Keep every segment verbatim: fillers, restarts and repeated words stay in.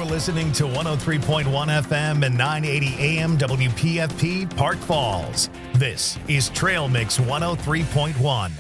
listening to one oh three point one F M and nine eighty A M W P F P Park Falls. This is Trail Mix one oh three point one.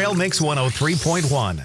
Trail Mix one oh three point one.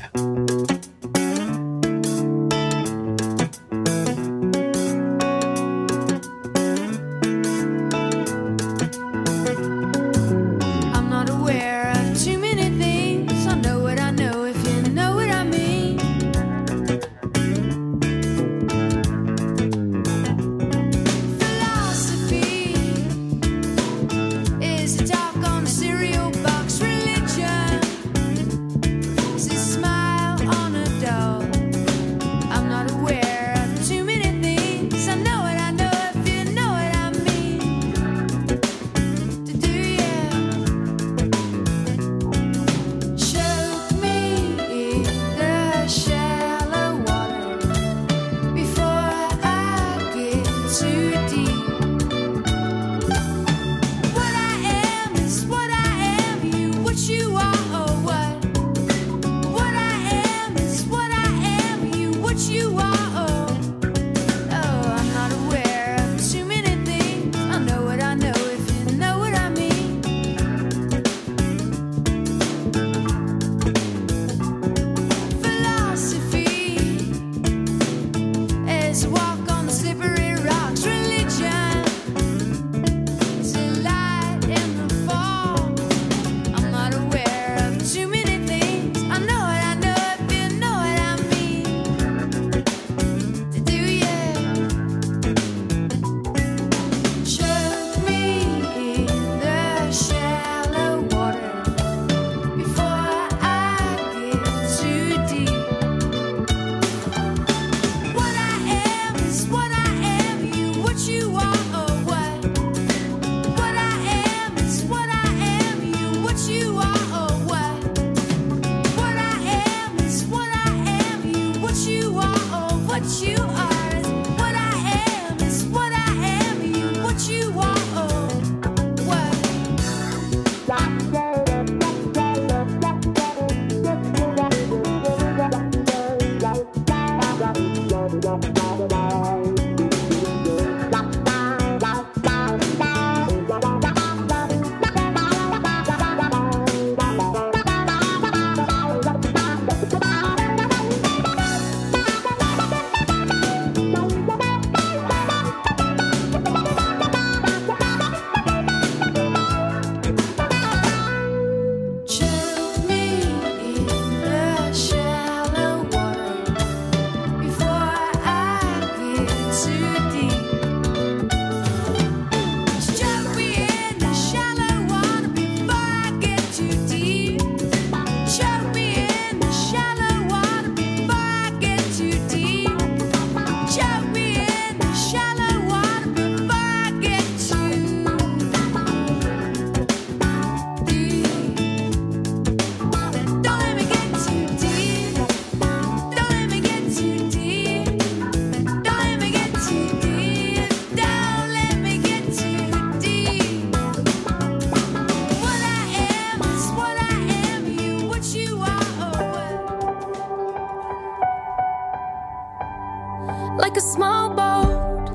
Like a small boat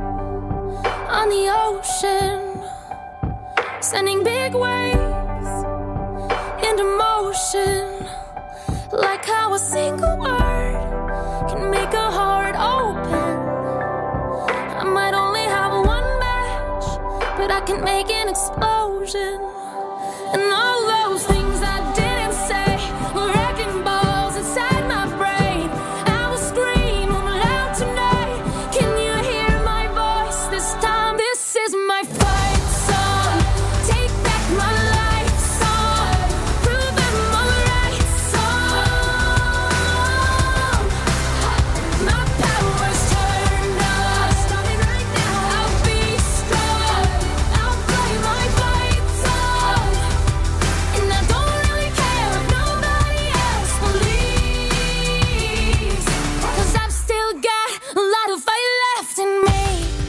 on the ocean, sending big waves into motion. Like how a single word can make a heart open. I might only have one match, but I can make an explosion. And all those things I didn't say were wrecking balls inside my brain. I will scream loud tonight. Can you hear my voice this time? This is my fight song. Take back my life song. Prove I'm alright song. My power's turned on. Starting right now. I'll be strong. I'll play my fight song. And I don't really care if nobody else believes, 'cause I've still got a lot of fight left in me.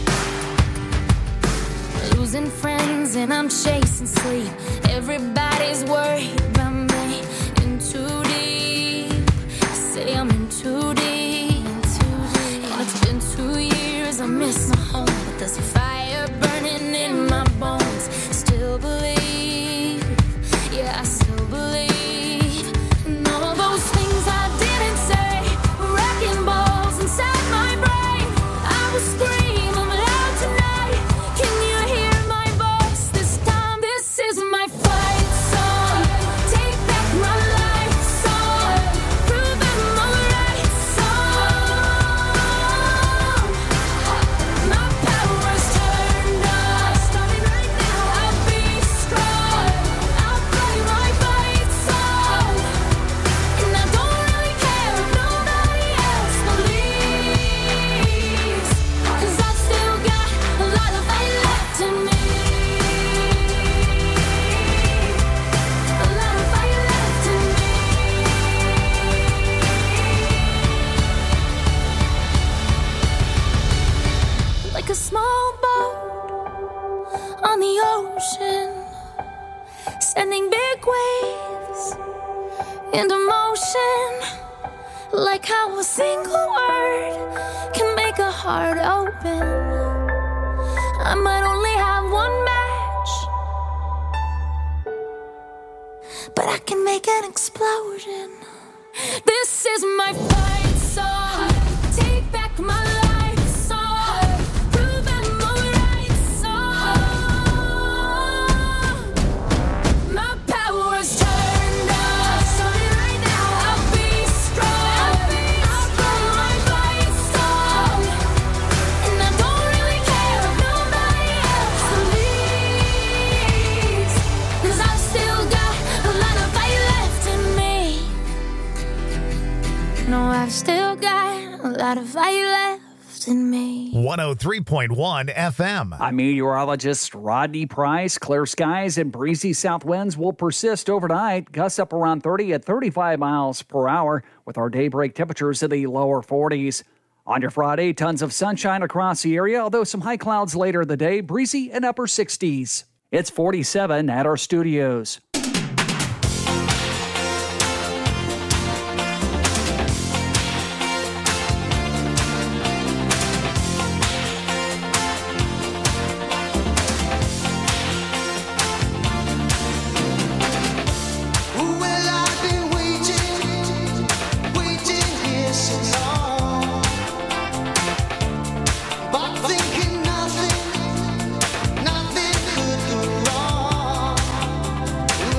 Losing friends and I'm chasing sleep. Everybody's worried about me. In too deep. Say I'm in too deep. And it's been two years, I miss my home, but there's a fire burning in my bones. Still believe, yeah, I still believe. And like a small boat on the ocean, sending big waves into motion, like how a single word can make a heart open. I might only have one match, but I can make an explosion. This is my fight song. Take back my life song. Prove I'm alright song. My power's turned up. So right now I'll be strong. I'll be strong. My fight song. And I don't really care if nobody else leaves, 'cause I've still got a lot of fight left in me. No, I've still got a lot of fight left in me. one oh three point one F M. I'm meteorologist Rodney Price. Clear skies and breezy south winds will persist overnight. Gusts up around thirty at thirty-five miles per hour, with our daybreak temperatures in the lower forties. On your Friday, tons of sunshine across the area, although some high clouds later in the day, breezy and upper sixties. It's forty-seven at our studios. Well, I've been waiting, waiting here so long, but thinking nothing, nothing could go wrong.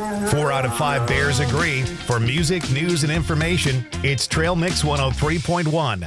Four out of five Bears agree. For music, news, and information, it's Trail Mix one oh three point one.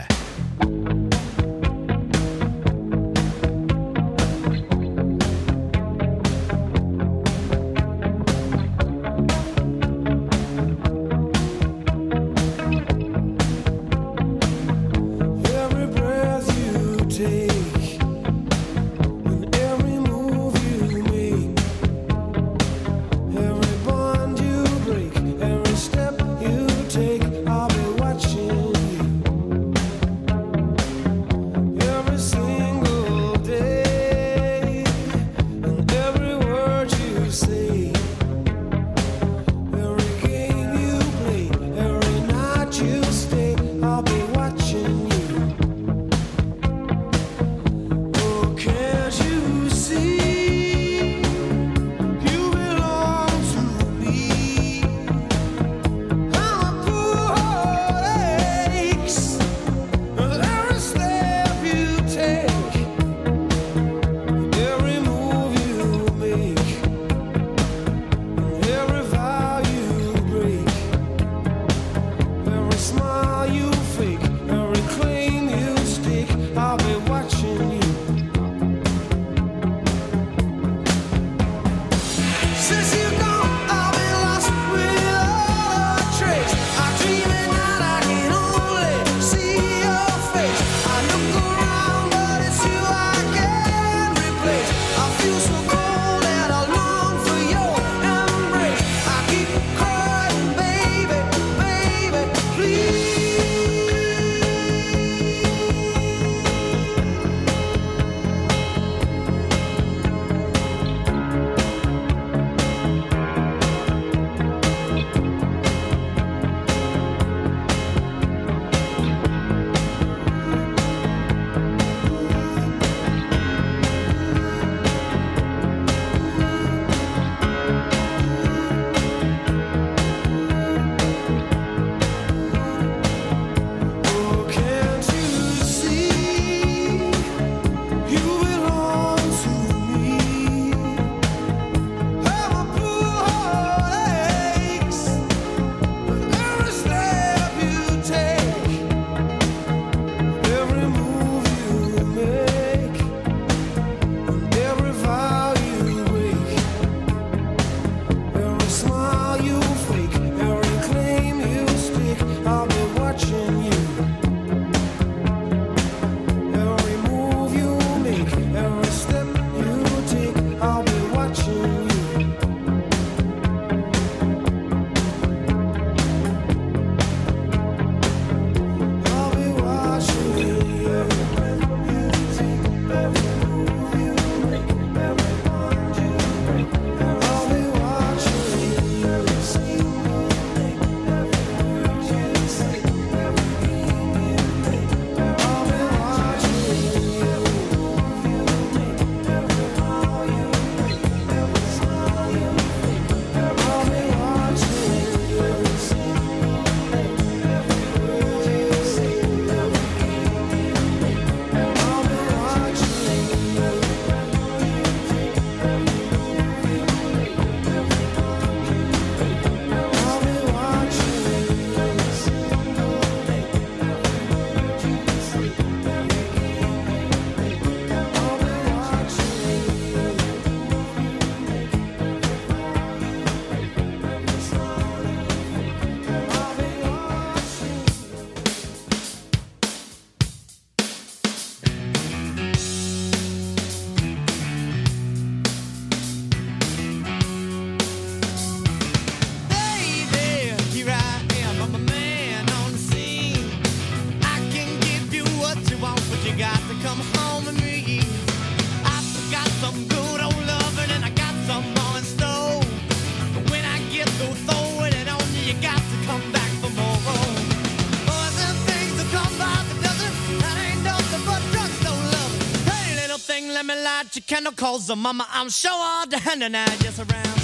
light your candle calls the mama. I'm sure all the hand and I just around.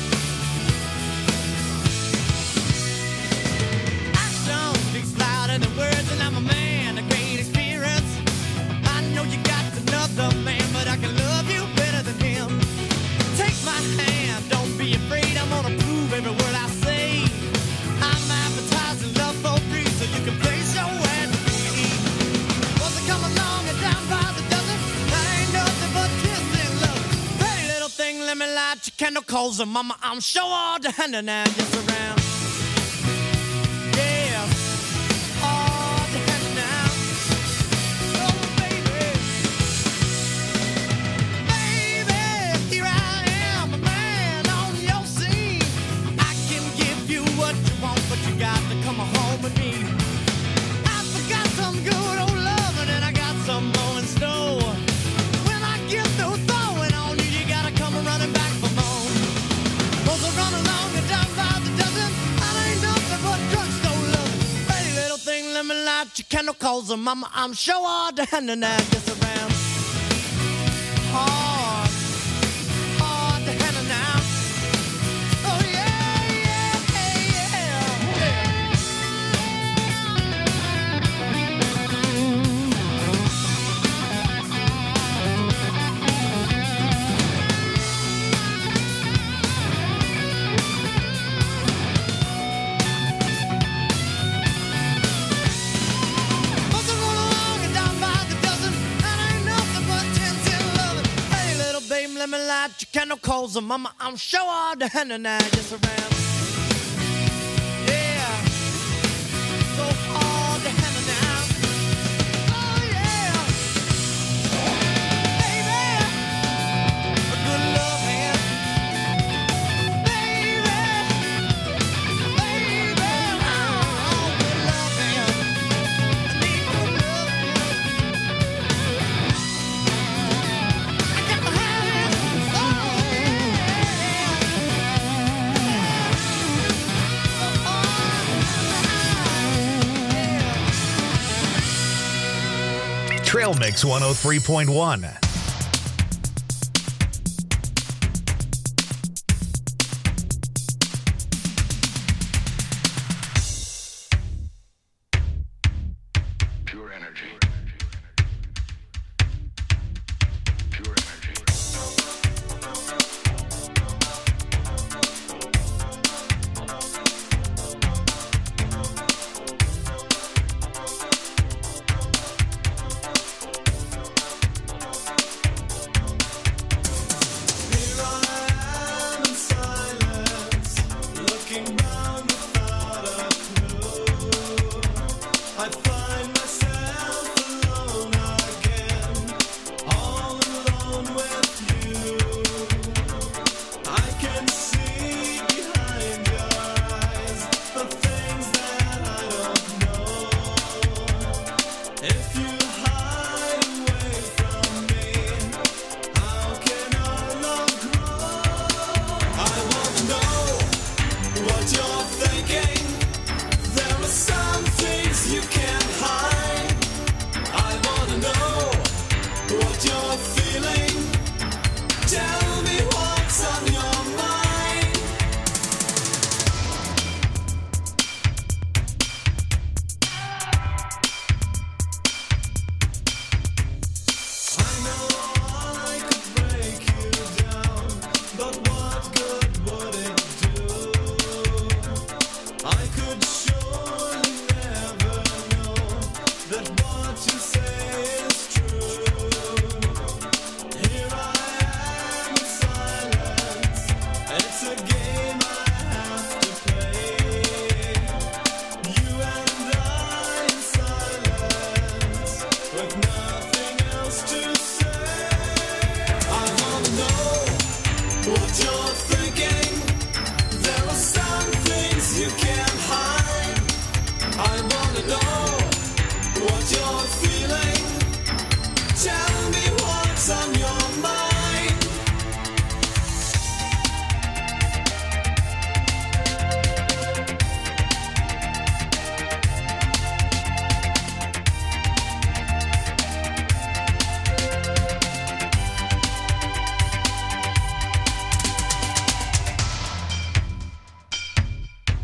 Action speaks louder than words, and I'm a man of great experience. I know you got another man, but I can love you better than him. Take my hand, don't be afraid, I'm gonna prove every word I say. I'm advertising love for free so you can place your ad to me. Once I come along and down by the dozen, that ain't nothing but kissing love. Pretty little thing, let me light your candle, cause mama, I'm sure all the hand and I'm just around. Yeah, all the hand now. Oh, baby. Baby, here I am, a man on your scene. I can give you what you want, but you got to come home with me. I forgot some good old loving and I got some more in store. When I get through throwing on you, you gotta come running back for more. Those are run along and down by the dozen. I ain't nothing but drugstore loving. Pretty little thing, let me light your candle, cause mama, I'm sure all the hand and I gets around. Hard, hard to handle now. Oh yeah, yeah, yeah, yeah. Must have run along and down by the dozen. That ain't nothing but ten, ten loving. Hey, little babe, let me light your candle, cause mama, I'm sure all the hand and I just around. Yeah, so hard to handle now. Oh yeah, baby, a good love hand, baby, baby, oh, good love hand. I need good love hand. I got to have it. Oh yeah. Trail Mix one oh three point one. Pure energy. Pure energy.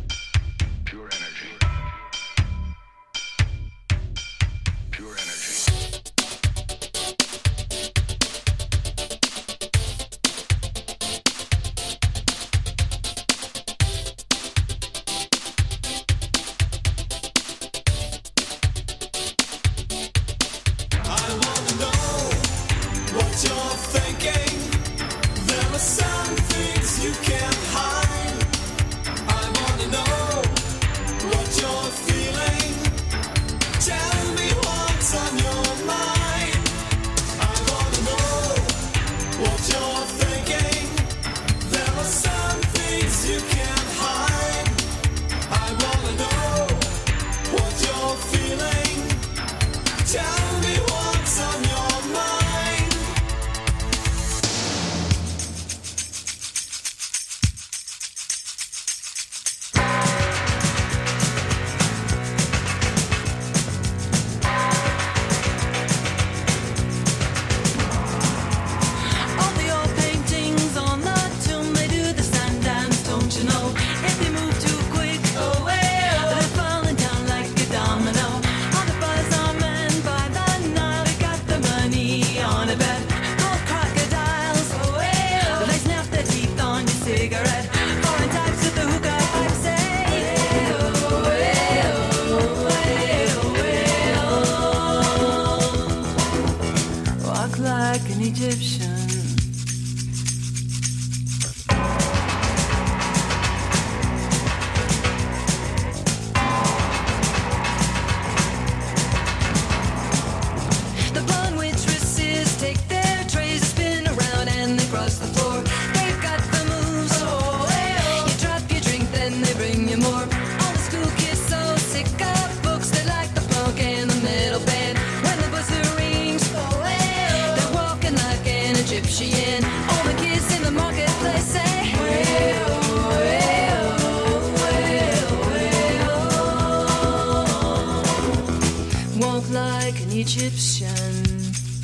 Pure energy. Pure energy. Egyptian.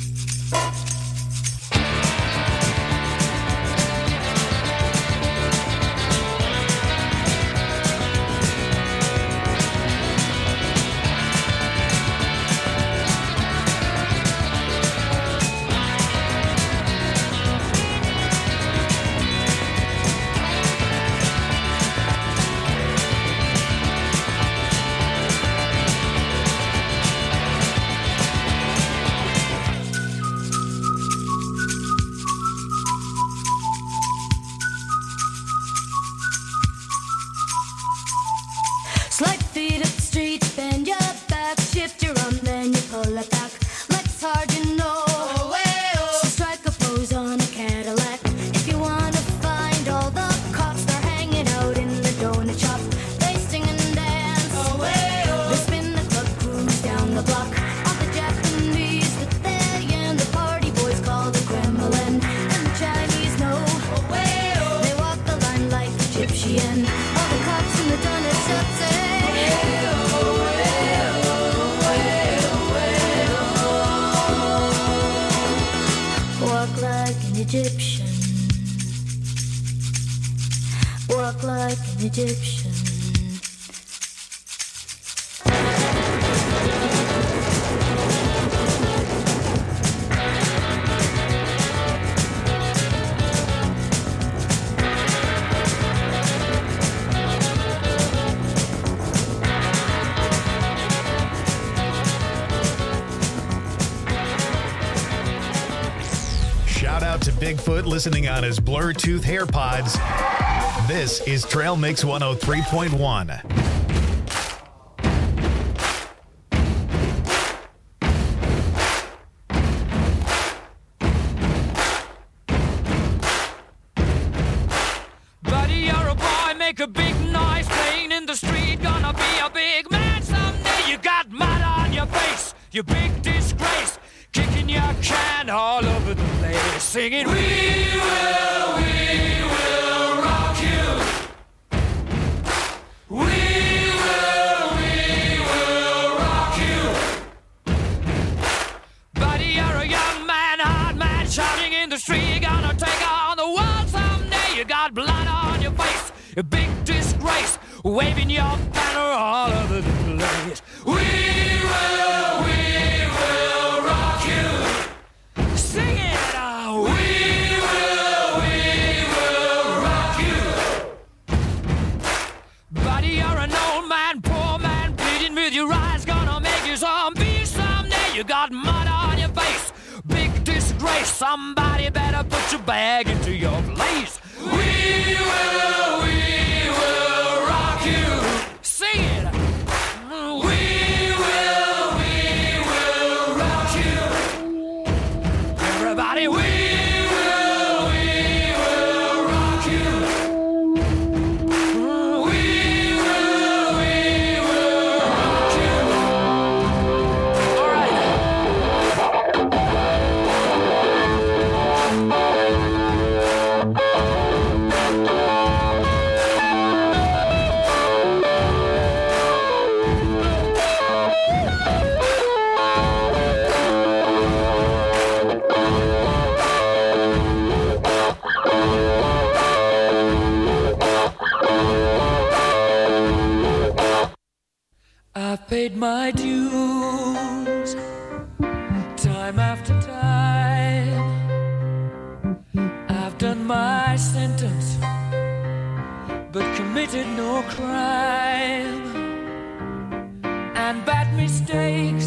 Slight feet up the street, bend your back, shift your arm, then you pull it back. Legs hard, you know. So strike a pose on a Cadillac. If you wanna find all the cops, they're hanging out in the donut shop. They sing and dance. They spin the club, cruise down the block. All the Japanese that they and the party boys call the Kremlin. And the Chinese know. They walk the line like Egyptian. All the cops in the donut shop say. Walk like an Egyptian. Walk like an Egyptian. Shout out to Bigfoot listening on his Bluetooth AirPods. This is Trail Mix one oh three point one. Buddy, you're a boy, make a big noise playing in the street. Gonna be a big man someday. You got mud on your face, you big disgrace. Kicking your can all over the place. Singing, we will, we will rock you. We will, we will rock you. Buddy, you're a young man, hard man, shouting in the street. You're gonna take on the world someday. You got blood on your face, a big disgrace. Waving your banner all over the place. We will, we will rock you. Sing it out. We will, we will rock you. Buddy, you're an old man, poor man, pleading with your eyes. Gonna make you zombie someday. You got mud on your face, big disgrace. Somebody better put your bag into your place. We will, we will rock you. Sing it. We will, we will rock you. Everybody, we will, we will rock you. We will, we will rock you. All right. I've paid my dues time after time. I've done my sentence, but committed no crime. And bad mistakes,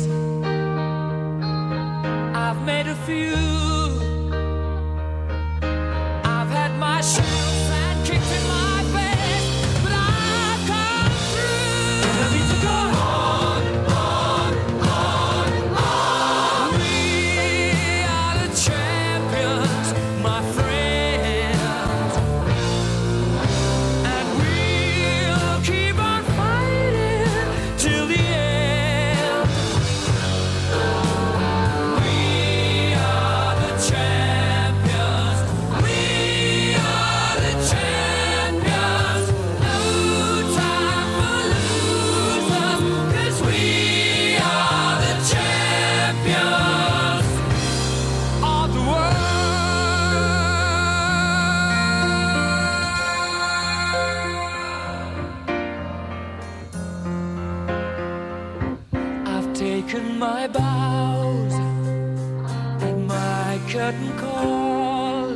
I've made a few. I've had my share of sand kicked in my face, but I've come through. And I need to go on, on, on, on. We are the champions, my friends, and we'll keep on fighting till the end. We are the champions. We are the taken my bows and my curtain calls.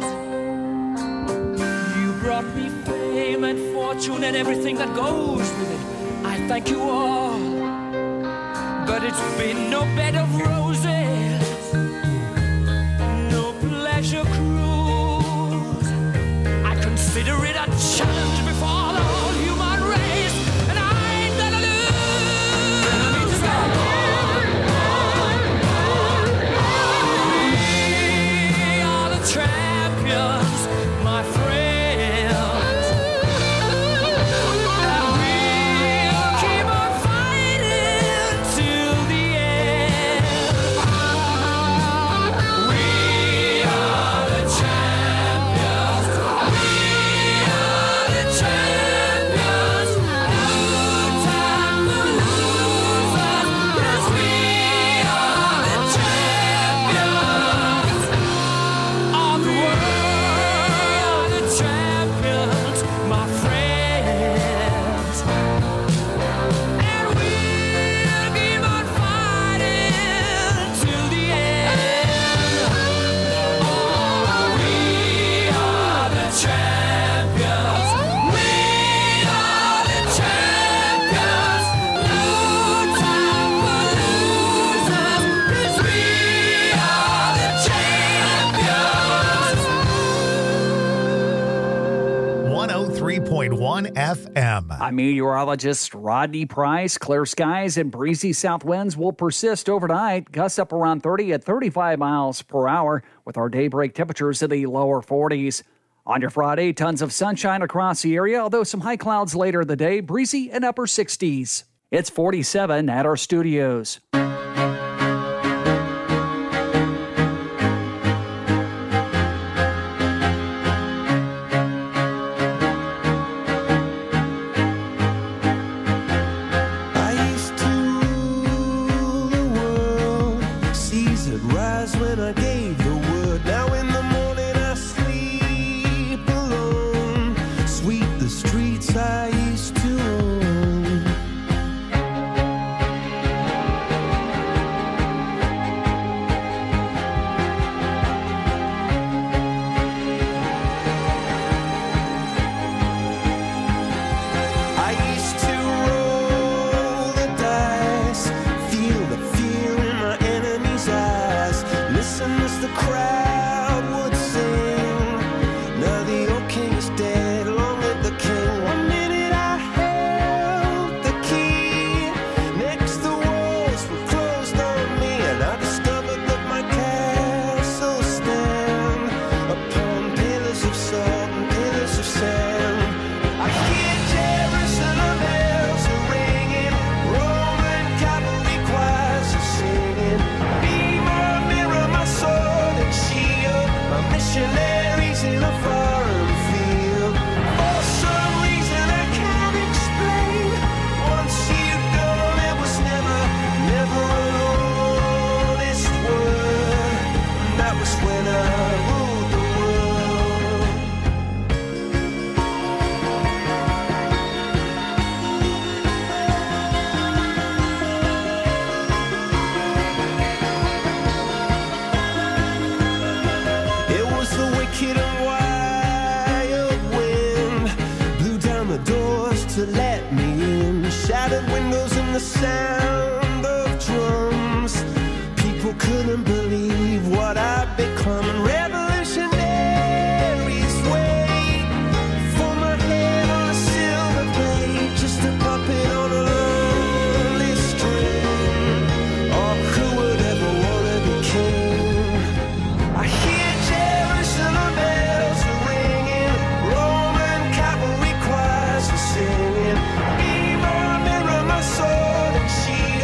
You brought me fame and fortune and everything that goes with it. I thank you all, but it's been no bed of roses, no pleasure cruise. I consider it a challenge before the whole human race, and I ain't gonna lose. We are the champions, my friends, and we'll keep on fighting till the end. We are the champions. We are the champions. No time for losers, 'cause we are the champions of the world, the champions, my friends. And we'll keep on fighting till the end. Oh, we are the champions. We are the champions. No time for losers, 'cause we are the champions. one oh three point one F M. I'm meteorologist Rodney Price. Clear skies and breezy south winds will persist overnight. Gusts up around thirty at thirty-five miles per hour, with our daybreak temperatures in the lower forties. On your Friday, tons of sunshine across the area, although some high clouds later in the day, breezy and upper sixties. It's forty-seven at our studios. I used to rule the world. Seas would rise when I gave the word. Now in the morning I sleep alone. Sweep the streets I used to own. I used to roll the dice, feel the fear in my enemy's eyes. Listen as the crowd would sing. Now the old king is dead, long live the king. One minute I held the key, next the walls were closed on me, and I discovered that my castle stand upon pillars of salt and pillars of sand. I hear Jerusalem bells are ringing, Roman cavalry choirs are singing. Be my mirror, my sword and shield, my missionaries in a foreign field. For some reason I can't explain, once you've gone it was never, never an honest word. And that was when I ruled the world. It was the wicked and wild wind, blew down the doors to let me in. Shattered windows and the sound of drums. People couldn't believe what I'd become. And revolutionaries wait for my head on a silver plate, just a puppet on a lonely string. Oh, who would ever want to be king? I hear Jerusalem bells are ringing, Roman cavalry choirs are singing. Be my mirror, my sword and shield.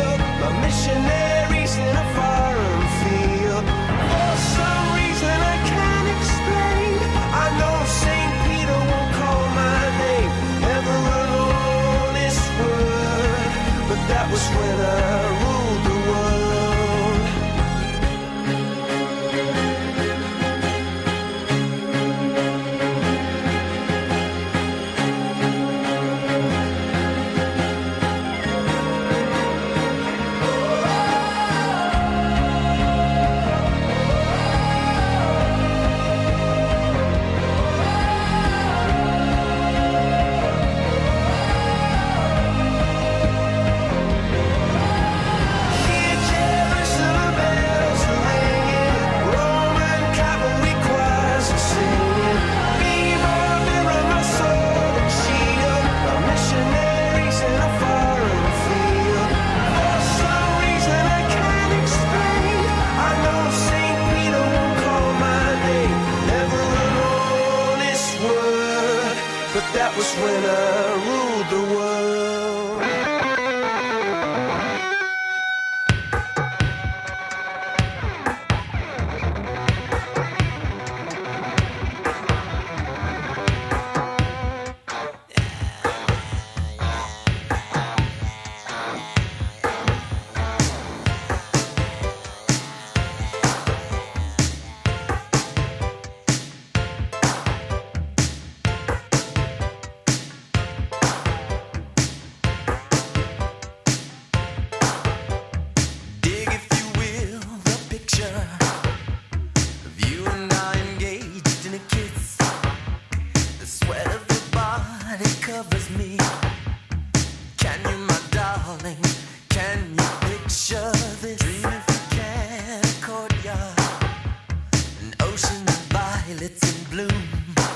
me. Can you, my darling, can you picture this? Dream if you can, a courtyard, an ocean of violets in bloom.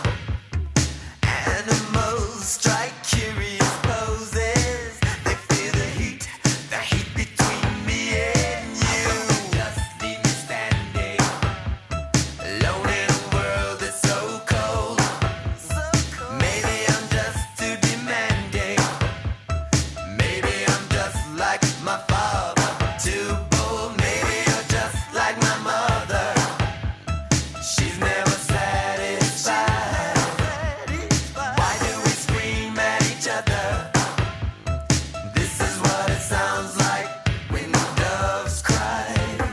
Animals strike curious poses. They feel the heat, the heat between me and you. Just leave me standing alone in a world that's so cold. Maybe I'm just too demanding. Maybe I'm just like my father, too bold. Maybe you're just like my mother. She's never satisfied. Why do we scream at each other? This is what it sounds like when the doves cry.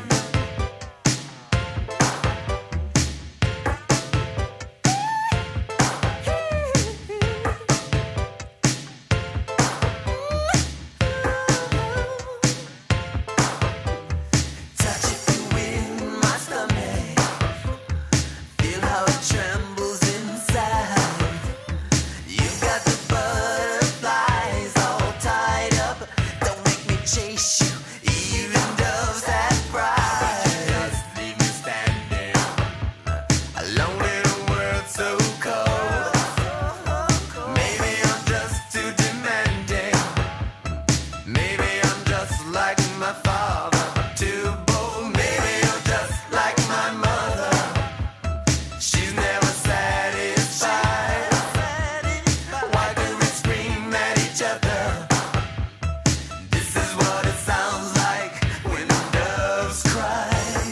Touch if you win my stomach. Feel how it trembles inside. You've got the butterflies all tied up. Don't make me chase you, even doves have pride. Just leave me standing alone in a world so cold. Maybe I'm just too demanding. Maybe I'm just like my father, too bold. Maybe you're just like my mother. She's never satisfied. Why do we scream at each other? This is what it sounds like when the doves cry.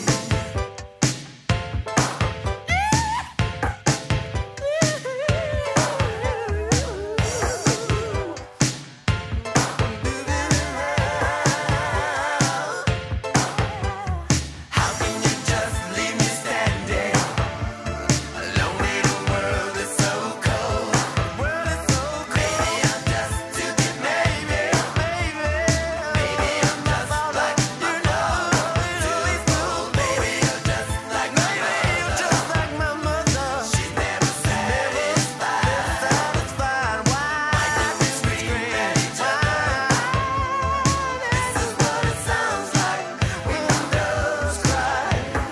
How can you just leave me standing alone in a world that's so cold? Maybe I'm just too demanding. Maybe I'm just like my father, too bold. Maybe you're just like my mother. She's never satisfied. Why do we scream at each other? This is what it sounds like when the doves cry.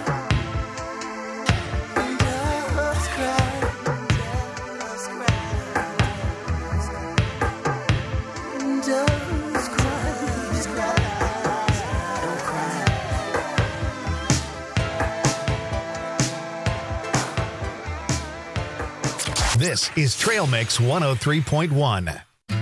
Doves cry. Doves cry. Doves cry. Just cry. Don't cry. This is Trail Mix one oh three point one.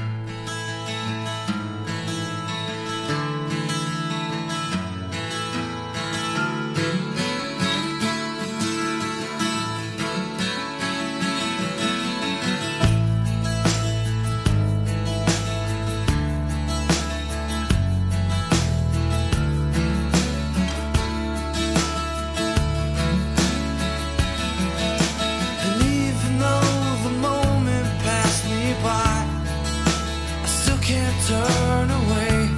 And even though the moment passed me by, I still can't turn away.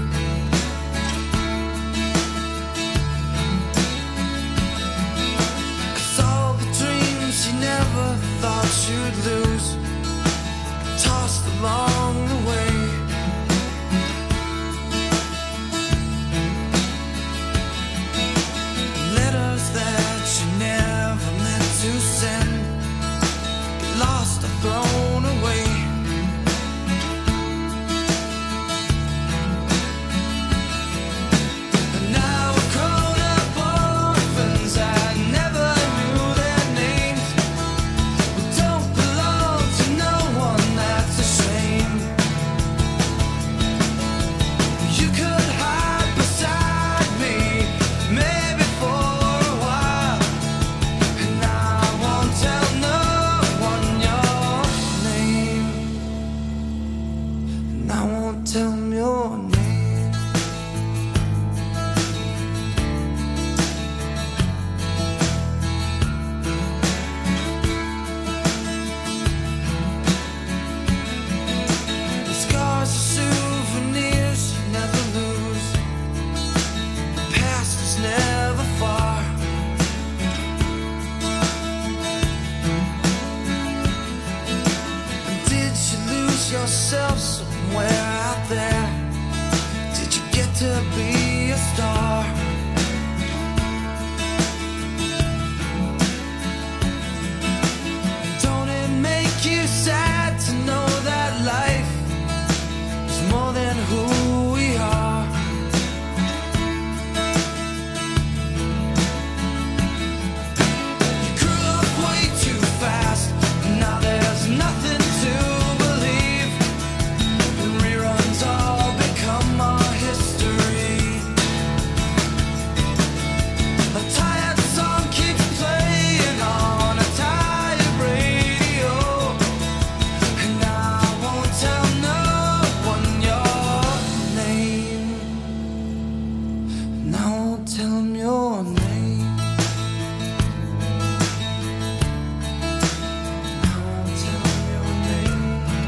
'Cause all the dreams you never thought you'd lose, tossed along the way. Letters that you never meant to send, get lost or thrown away. And now we're grown up orphans, I never knew their names. We don't belong to no one, that's a shame. You could hide beside me, maybe for a while, and I won't tell no one your name, and I won't tell 'em your name. The scars are souvenirs you never lose. The past is never far. And did you lose yourself somewhere out there. Did you get to be a star? Don't it make you sad to know that life is more than who we are? You grew up way too fast, now there's nothing to believe. Reruns all become our history. A tired song keeps playing on a tired radio, and I won't tell no one your name. And I won't tell 'em your name. I won't tell 'em your name.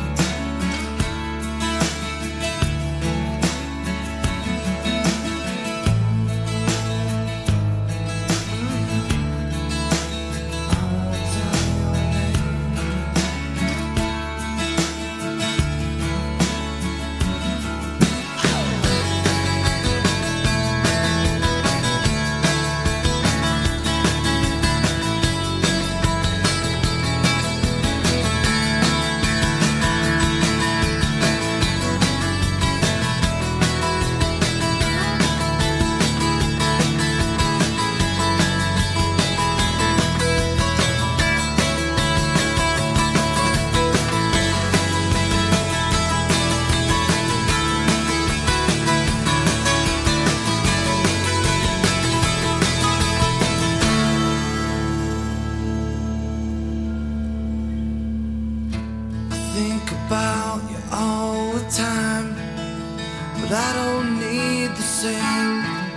I won't tell 'em your name. I think about you all the time, but I don't need the same.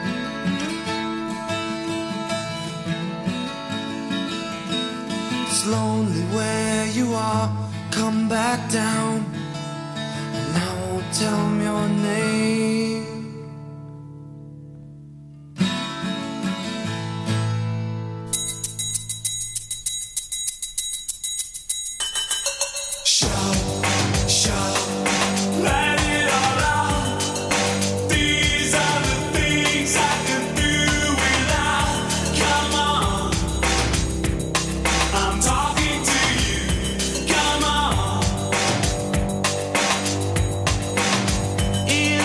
It's lonely where you are, come back down, and I won't tell 'em your name. Shout, shout, let it all out. These are the things I can do without. Come on, I'm talking to you. Come on. In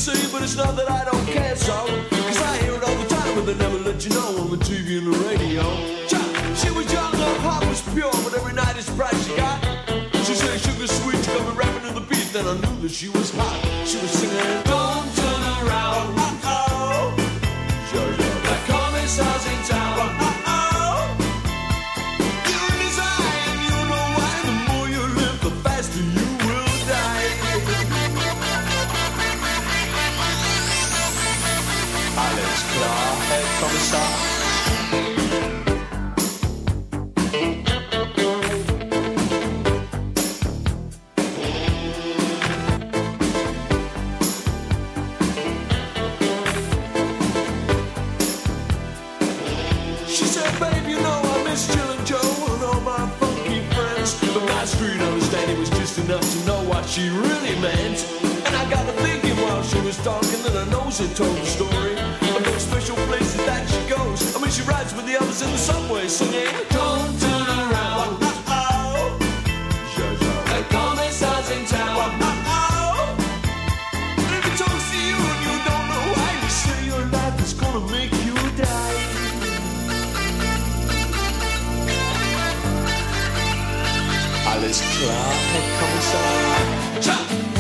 say, but it's not that I don't care, so. Cause I hear it all the time, but they never let you know on the T V and the radio. She was young, her heart was pure, but every night it's price she got. She said sugar sweet, she got me rapping to the beat, then I knew that she was hot. She was singing, don't turn around, uh-oh. The commissar's in town, uh-oh. You're in his eye, and you know why. The more you live, the faster you will die. Alles klar, Herr Kommissar. Enough to know what she really meant. And I got to thinking while she was talking that her nose had told the story of those special places that she goes. I mean, she rides with the others in the subway singing, don't turn around, uh-oh. The commissar's in town, uh-oh. If he talks to you and you don't know why, you say your life is gonna make you die. Alles klar, Herr Kommissar. Ciao!